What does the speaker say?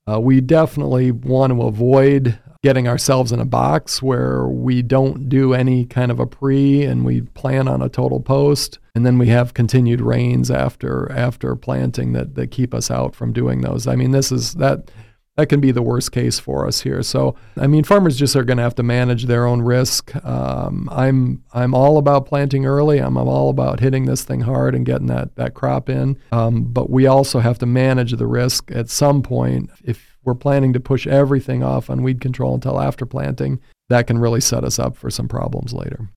We definitely want to avoid getting ourselves in a box where we don't do any kind of a pre and we plan on a total post, and then we have continued rains after planting that keep us out from doing those. I mean, that can be the worst case for us here. So, I mean, farmers just are going to have to manage their own risk. I'm all about planting early. I'm all about hitting this thing hard and getting that crop in. But we also have to manage the risk at some point. If we're planning to push everything off on weed control until after planting, that can really set us up for some problems later.